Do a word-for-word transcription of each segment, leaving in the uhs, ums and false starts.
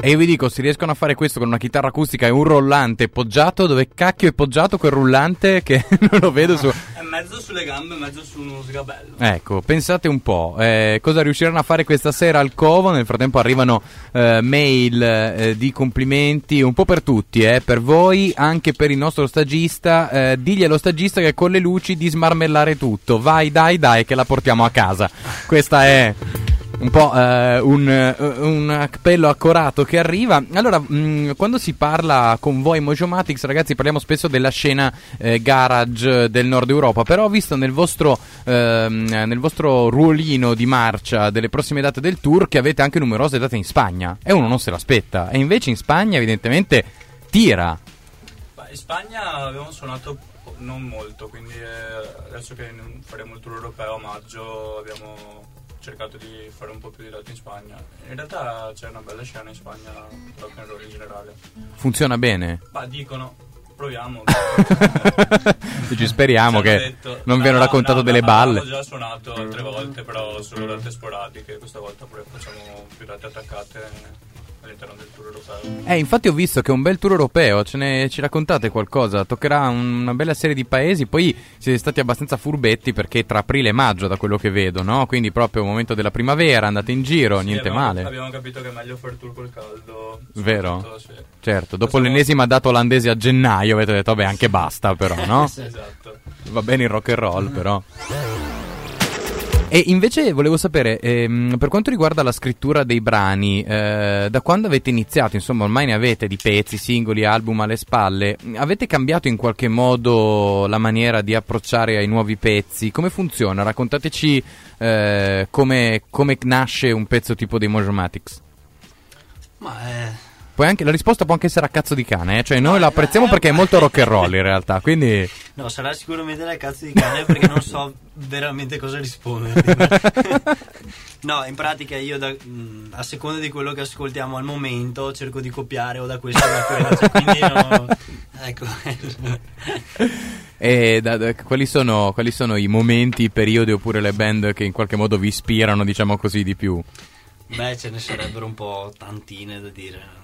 E io vi dico, si riescono a fare questo con una chitarra acustica e un rullante poggiato, dove cacchio è poggiato quel rullante che non lo vedo su... È mezzo sulle gambe, mezzo su uno sgabello. Ecco, pensate un po', eh, cosa riusciranno a fare questa sera al Covo. Nel frattempo arrivano eh, mail eh, di complimenti un po' per tutti, eh, per voi, anche per il nostro stagista. Eh, digli allo stagista che con le luci di smarmellare tutto. Vai, dai, dai, che la portiamo a casa. Questa è... un po' eh, un, un appello accorato che arriva. Allora, mh, quando si parla con voi Mojomatics, ragazzi, parliamo spesso della scena eh, garage del nord Europa, però ho visto nel vostro eh, nel vostro ruolino di marcia delle prossime date del tour che avete anche numerose date in Spagna, e uno non se l'aspetta, e invece in Spagna evidentemente tira. Beh, in Spagna abbiamo suonato non molto, quindi eh, adesso che faremo il tour europeo a maggio abbiamo cercato di fare un po' più di date in Spagna. In realtà c'è una bella scena in Spagna, rock and roll in generale. Funziona bene? Ma dicono, proviamo. Ci speriamo che detto, non no, vi hanno no, raccontato no, delle no, balle. Abbiamo già suonato altre volte, però solo date sporadiche. Questa volta pure facciamo più date attaccate all'interno del tour europeo. Eh, infatti ho visto che è un bel tour europeo, ce ne ci raccontate qualcosa? Toccherà una bella serie di paesi, poi siete stati abbastanza furbetti perché tra aprile e maggio, da quello che vedo, no? Quindi proprio il momento della primavera, andate in giro, sì, niente abbiamo, male. Abbiamo capito che è meglio fare tour col caldo. Vero? Sì. Certo, dopo Possiamo... l'ennesima data olandese a gennaio avete detto, vabbè, anche basta però, no? Esatto. Va bene il rock and roll, però. E invece volevo sapere, ehm, per quanto riguarda la scrittura dei brani, eh, da quando avete iniziato, insomma ormai ne avete di pezzi, singoli, album alle spalle, avete cambiato in qualche modo la maniera di approcciare ai nuovi pezzi? Come funziona? Raccontateci eh, come, come nasce un pezzo tipo dei Mojomatics. Ma è... Poi anche la risposta può anche essere a cazzo di cane, eh? Cioè noi la apprezziamo perché è molto rock and roll in realtà, quindi... No, sarà sicuramente la cazzo di cane perché non so veramente cosa rispondere. No, in pratica io da, mh, a seconda di quello che ascoltiamo al momento cerco di copiare o da questo o da quello, cioè, quindi no, ecco. E da, da, quali sono, quali sono i momenti, i periodi oppure le band che in qualche modo vi ispirano, diciamo così, di più? Beh, ce ne sarebbero un po' tantine da dire.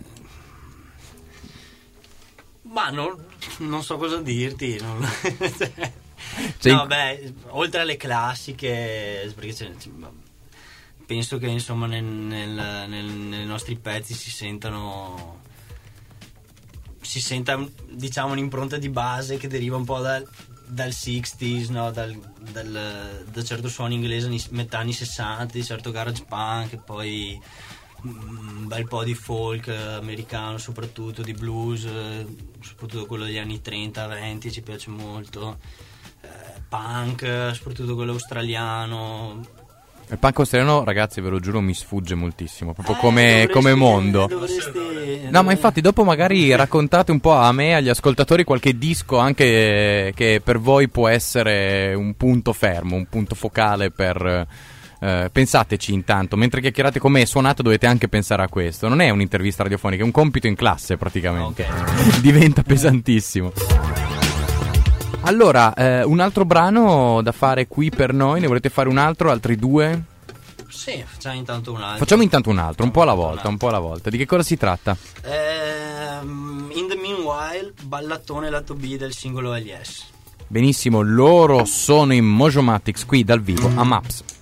Ma non, non so cosa dirti. Non... Cioè, no, beh, oltre alle classiche, perché c'è, penso che insomma nel, nel, nel, nei nostri pezzi si sentano, si senta diciamo un'impronta di base che deriva un po' dal, dal sessanta, no? dal, dal, da certo suono inglese metà anni sessanta, di certo garage punk, e poi un bel po' di folk americano, soprattutto di blues, soprattutto quello degli anni trenta venti ci piace molto, eh, punk, soprattutto quello australiano. Il punk australiano, ragazzi, ve lo giuro, mi sfugge moltissimo, proprio eh, come, dovresti, come mondo. Dovresti, no, ma infatti dopo magari raccontate un po' a me, agli ascoltatori, qualche disco anche che per voi può essere un punto fermo, un punto focale per... Uh, pensateci intanto, mentre chiacchierate con me e suonate dovete anche pensare a questo. Non è un'intervista radiofonica, è un compito in classe praticamente. Okay. Diventa pesantissimo. Allora, uh, un altro brano da fare qui per noi. Ne volete fare un altro? Altri due? Sì, facciamo intanto un altro. Facciamo intanto un altro, un po' alla volta, un po' alla volta. Di che cosa si tratta? Um, in the Meanwhile, ballatone lato B del singolo L S. Benissimo, loro sono i Mojomatics qui dal vivo a Maps.